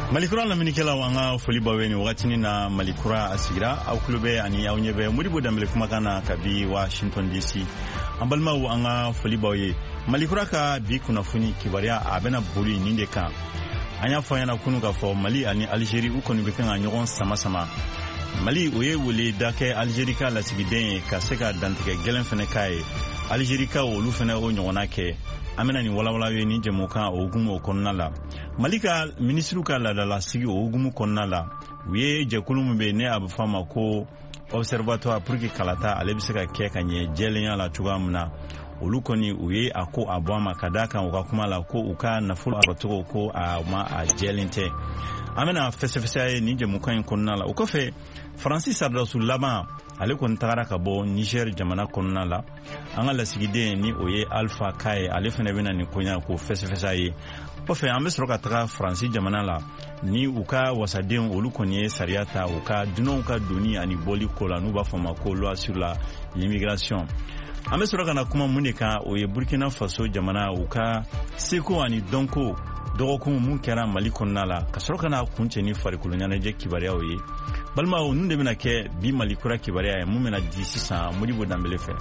Malikura na minikela wanga foli baweni wakati na Malikura asigira au klube ani au nyebe muribu dambele kumakana kabi Washington DC ambalma wanga foli bawe Malikura ka bi kuna funi kibaria abena boli ninde ka anya fanya kunu ka fo Mali ani Algerie ukoni bekanga nyogon sama Mali oye wole dake Algerie ka la sigiden ka seka dantike gelen fene kai Algerie ka olu fene o nyogona ke amena ni wala ni jemoka ogumo konnala Malika ministru ka la sigi ogumo konnala wiye jekulum be ne abfama ko observatoire pour que kalata alebiseka ke kanye jelenya la tugamna olukoni uye ako abwama kadaka ukakumala ko uka na full arotoko ko ama a jelente amena fesefesa ni jemoka konnala ukofe Francis Rasul Lama ale kon tagara ka bo Niger jamana konnala anga la sigide ni oye Alpha Kai ale fene bena ni konya ko fesefesa ye pofe ambe soroka taga Francis jamana la ni uka wasadem olukoni sariata uka dunon ka doni ani boli kola nu ba fama ko loi sur l'immigration ambe soroka na kuma muneka oye Burkina Faso jamana uka seko ani donko dogokun mun kera Mali konnala ka soroka na kunche ni farikulu nyana je kibaria oye balma o nunde bena ke bi Malikura kibaria mu mena disisa muri bodambele fe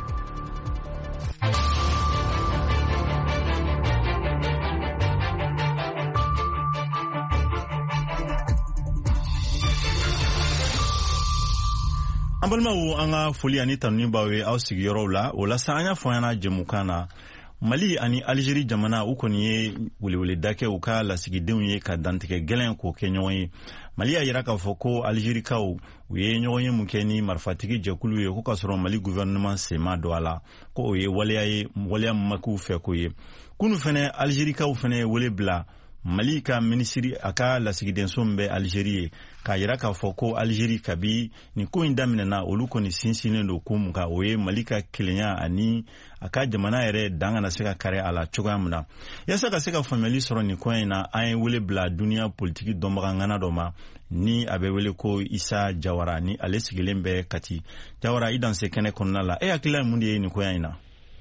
ambalma wo anga foli ani tanni bawe au sigiyoro la wala sanya foyana jemukana Mali ani Algerie jamana ukoni ye wulewule dake uka la sigideu ye ka dantike gelen ko kenyoyi Mali ya yira ka foko Algerie kaw uye nyoye mukeni marfatiki jekulu ye ko kasoro Mali gouvernement sema doala ko ye waliya maku fe ko ye kunu fene Algerie kaw fene wole bla Mali ka ministry aka la sigidenso mbe Algerie ka yira ka foko Algerie kabi ni ko indamina na oluko ni sinsine do kumuka oye Mali ka kilenya ani aka jamana yere danga na seka kare ala chogamna yasa ka seka family soro ni ko ina ay wele bla dunia politique domba ngana doma ni abe wele ko Isa Jawara ni ale sigilembe kati Jawara idan se kene konnala akila mundi ni ko ina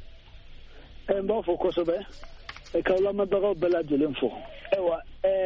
mbo foko sobe kawla madaga bela jelenfo ewa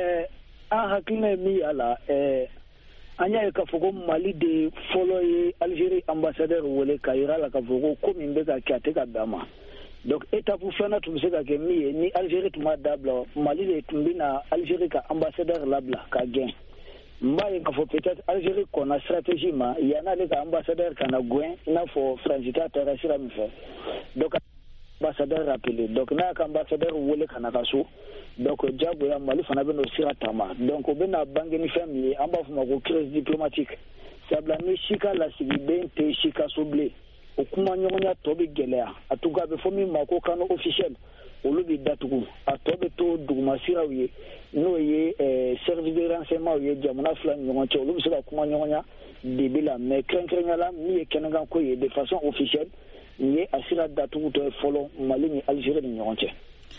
hakine mi ala anya ka fogo Mali de follow Algerie ambassadeur wole kayira la ka fogo ko mimbe ka kyateka dama donc étape fana tumseka ke mi ni Algerie tuma dabla Mali de tumbina Algerie ka ambassadeur labla ka gen mbaye ka fo peut-être Algerie kona stratégie ma yana le ka ambassadeur kana gwen na fo franchita terrestre mi fait donc ambassadeur rappelé donc na ka ambassadeur wole kana kaso donc jabo ya Mali fana beno sira tama donc obena bangeni famille amba fuma ko crise diplomatique sabla ni shika la civibente shika soble okuma nyonya tobe gelea atuga be fomi mako kano officiel olubi datugu atobe to duguma sira wiye no ye service de renseignement wiye jamana flan nyonche olubi sira kuma nyonya debila mais krenkenya la mi kenanga ko ye de façon officielle ni asira datugu to follow Mali ni Algerie ni nyonche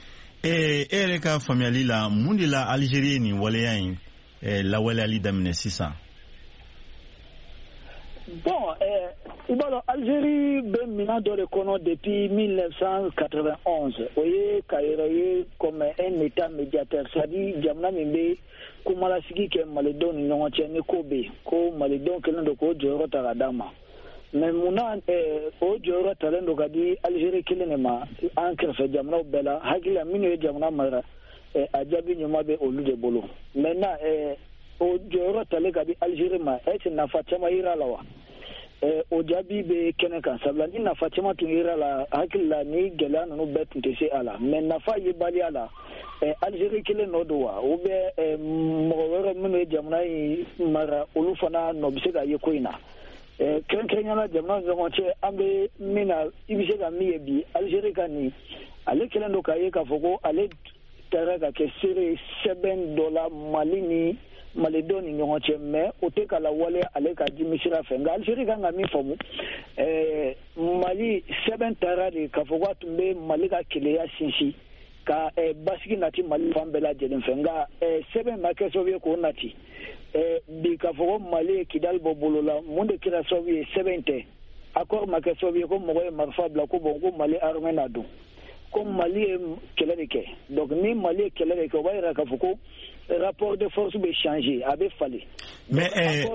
ereka family la mundi la Algerie ni waleyan la wale ali damne sisa bon ibalo Algérie ben mina do le kono depuis 1991 oye kayere comme un état médiateur c'est-à-dire jamna mimbe kumala sigi ke Maledon nyonche ne kobe ko Maledon kelendo ko joro taradama mais muna o joro talendo gadi Algerie kelenema ankre fe jamna bela hakila mino jamna mara ajabi nyoma be olude bolo maintenant o joro tale gadi Algerie ma na fatama ira lawa o jabi be keneka sabla ni na fatama tu ira la hakila ni gelano no betinte se ala mais na fa yibali ala Algerie keleno dowa o be mo mino jamna mara olufana no bisega yekoina Kenya na jamna zonche ambe mina ibisega miyebi Algerie kani ale kelendo kaye ka fogo ale taraga ke sere $7 malini Maledoni nyonche me oteka la wale ale ka jimisira fenga Algerie kanga mi fomu Mali 7 tarade ka fogo tumbe Mali ka kileya sinsi ka basiki nati Mali fambela jelen fenga 7 makeso vie ko nati bi ka fogo Mali kidal bobolola monde kira soviet 70 accord makeso vie ko moye marfa bla ko bongo Mali armenado ko Mali ye kɛlɛ de kɛ. Donc ni Mali ye kɛlɛ de kɛ o b'a yira k'a fɔ ko rapport de force bɛ changer a bɛ falen. Mais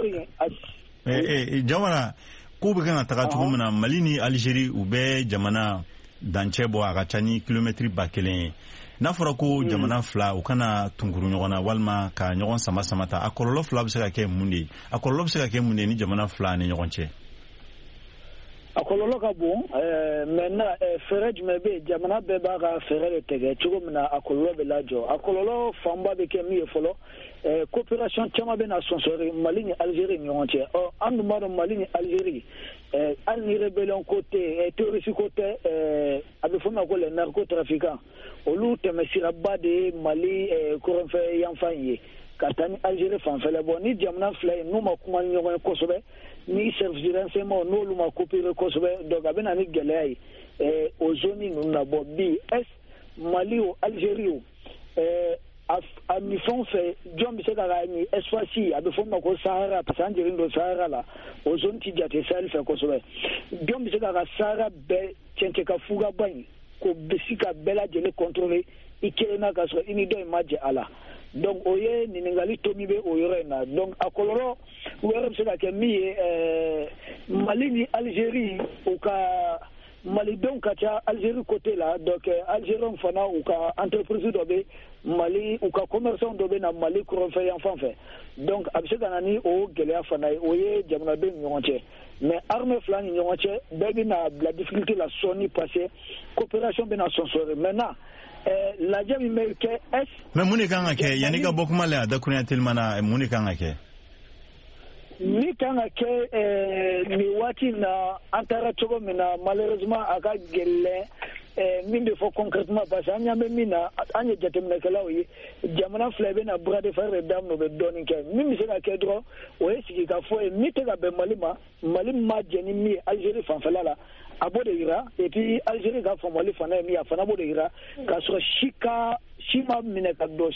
Jawara ko bɛ kan ka taga cogo min na Mali ni Algérie u bɛ jamana dancɛ bɔ a ka ca ni kilomɛtiri 1000 ye. N'a fɔra ko jamana fila u kana tunkuru ɲɔgɔn na walima ka ɲɔgɔn sama ta a kɔlɔlɔ fila bɛ se ka kɛ mun de ye? A kɔlɔlɔ bɛ se ka kɛ mun de ye ni jamana fila ni ɲɔgɔn cɛ? A kɔlɔlɔ ka bon maintenant fɛɛrɛ jumɛn bɛ yen jamana bɛɛ b'a ka fɛɛrɛ de tigɛ cogo min na a kɔlɔlɔ bɛ lajɔ. A kɔlɔlɔ fanba bɛ kɛ min ye fɔlɔ coopération caman bɛ na sɔnsɔri Mali ni Algérie ni ɲɔgɔn cɛ. An dun b'a dɔn Mali ni Algérie hali ni rébellion ko tɛ terroriste ko tɛ a bɛ fɔ ma ko les narcotrafiquants olu tɛmɛsiraba de ye Mali kɔrɔnfɛ yanfan ye ka taa ni Algérie fanfɛla bon ni jamana fila ye n'u ma kuma ni ɲɔgɔn ye kosɛbɛ ni service de renseignement n'olu ma coopérer kosɛbɛ donc a bɛ na ni gɛlɛya ye o zone ninnu na bon bi est Mali o Algérie o a mi fɛn fɛ jɔn bɛ se ka ni espace a bɛ fɔ ma ko Sahara parce que an jɛlen don Sahara la o zone ti jate Sahel fɛ kosɛbɛ jɔn bɛ se ka Sahara bɛɛ cɛncɛn ka fugaba in ko bɛ se ka bɛɛ lajɛlen contrôler i kelen na ka sɔrɔ i ni dɔ in ma jɛ a la donc o ye ɲininkali to min bɛ o yɔrɔ in na donc a kɔlɔlɔ wɛrɛ bɛ se ka kɛ min ye Mali ni Algérie u ka Malidenw ka ca Algérie côté la donc Algériens fana u ka entreprise dɔ bɛ Mali u ka commerçants dɔ bɛ na Mali kɔrɔnfɛ yan fan fɛ donc a bɛ se ka na ni o gɛlɛya fana ye o ye jamanadenw ni ɲɔgɔn cɛ mais armée fila ni ɲɔgɔn cɛ bɛɛ bɛ na bila difficulté la sɔɔni parce que coopération bɛ na sɔnsɔri maintenant lajɛ min bɛ kɛ est mais mun de kan ka kɛ yanni ka bɔ kuma la a dakurunya teliman na mun de kan ka kɛ? Ni kan ka kɛ nin waati na an taara cogo min na malheureusement a ka gɛlɛn min bɛ fɔ concrètement parce que an ɲɛ bɛ min na an ye jateminɛkɛlaw ye jamana fila bɛ na bras de fer de daminɛ u bɛ dɔɔnin kɛ min bɛ se ka kɛ dɔrɔn o ye sigi ka fɔ ye min tɛ ka bɛn Mali ma jɛ ni min ye Algérie fanfɛla la a b'o de yira et puis Algérie ka faamuyali fana ye min ye a fana b'o de yira k'a sɔrɔ si ma minɛ ka don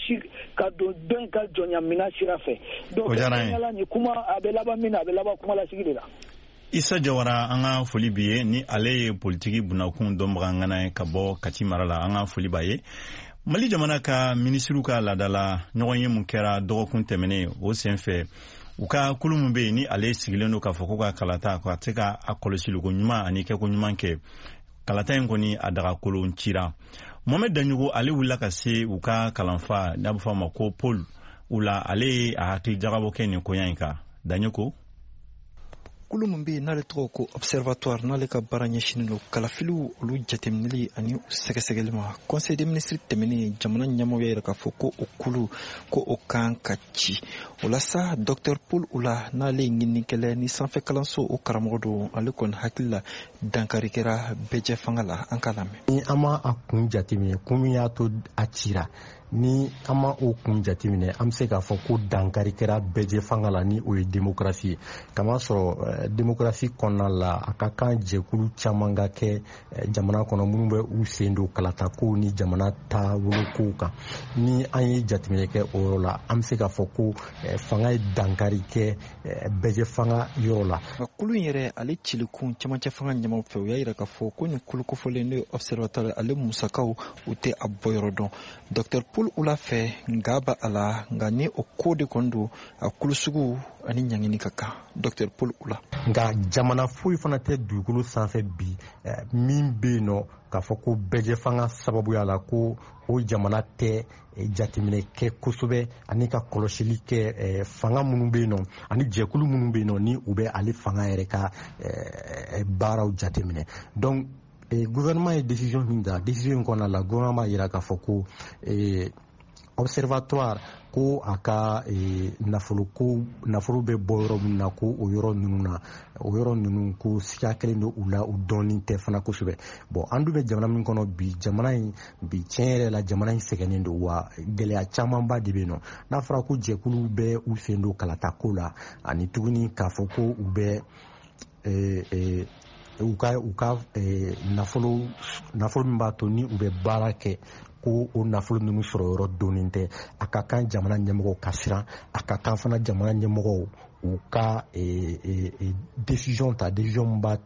dɔ in ka jɔnyamina sira fɛ donc ni kuma a bɛ laban min na a bɛ laban kuma lasigi de la. Isa Jawara an ka foli bi ye ni ale ye politiki bunakun dɔnbaga ŋana ye ka bɔ Kati mara la an ka foli b'a ye. Mali jamana ka ministre ka laadala ɲɔgɔn ye mun kɛra dɔgɔkun tɛmɛnen o sen fɛ u ka kulu mun bɛ yen ni ale sigilen don k'a fɔ ko ka kalata ko a tɛ ka a kɔlɔsili ko ɲuman ani kɛko ɲuman kɛ kalata in kɔni a dagakolon cira. Mohamed Danjogo ale wulila ka se u ka kalanfa n'a bɛ fɔ a ma ko Paul u la ale ye a hakili jagabɔ kɛ nin koɲa in kan. Danjogo kulu mun bɛ n'ale tɔgɔ ko observatoire n'ale ka baara ɲɛsinnen don kalafiliw olu jateminɛli ani sɛgɛsɛgɛli ma conseil des ministres tɛmɛnen jamana ɲɛmɔgɔ yɛrɛ k'a fɔ ko o kulu ko o kan ka ci o la sa Dr Paul Oula n'ale ɲininikɛla ni sanfɛ kalanso o karamɔgɔ don ale kɔni hakili la dankari kɛra bɛɛjɛ fanga la an ka lamɛn. Ni an ma a kun jateminɛ kun min y'a to a cira ni an ma o kun jateminɛ an bɛ se k'a fɔ ko dankari kɛra bɛɛjɛ fanga la ni o ye démocratie ye kama sɔrɔ démocratie kɔnɔna la a ka kan jɛkulu caman ka kɛ jamana kɔnɔ minnu bɛ u sen don kalatakow ni jamana taabolokow kan ni an ye jateminɛ kɛ o yɔrɔ la an bɛ se k'a fɔ ko fanga ye dankari kɛ bɛɛjɛ fanga yɔrɔ la. Kulu in yɛrɛ ale cilikun camancɛ fanga ɲɛmaaw fɛ u y'a yira k'a fɔ ko nin kulu kofɔlen n'o ye observatoire ale musakaw u tɛ a bɔyɔrɔ dɔn. Dr Paul Oula fɛ nka ba a la nka ni o ko de kɔni don a kulu sugu ani ɲangini ka kan. Dr Paul Oula nka jamana foyi fana tɛ dugukolo sanfɛ bi min bɛ yen nɔ k'a fɔ ko bɛɛjɛ fanga sababuya la ko o jamana tɛ jateminɛ kɛ kosɛbɛ ani ka kɔlɔsili kɛ fanga minnu bɛ yen nɔ ani jɛkulu minnu bɛ yen nɔ ni u bɛ ale fanga yɛrɛ ka baaraw jateminɛ. Donc gouvernement ye décision min ta décision in kɔnɔna la gouvernement yira k'a fɔ ko observatoire ko a ka nafolo bɛ bɔ yɔrɔ min na ko o yɔrɔ ninnu ko siya kelen don u la u dɔɔnin tɛ fana kosɛbɛ. Bon an dun bɛ jamana min kɔnɔ bi jamana in bi tiɲɛ yɛrɛ la jamana in sɛgɛnnen don wa gɛlɛya camanba de bɛ yen nɔ n'a fɔra ko jɛkulu bɛ u sen don kalatako la ani tuguni k'a fɔ ko u bɛ u ka nafolo min b'a to ni u bɛ baara kɛ ko o nafolo ninnu sɔrɔ yɔrɔ donnen tɛ a ka kan jamana ɲɛmɔgɔw ka siran a ka kan fana jamana ɲɛmɔgɔw u ka décision ta décision b'a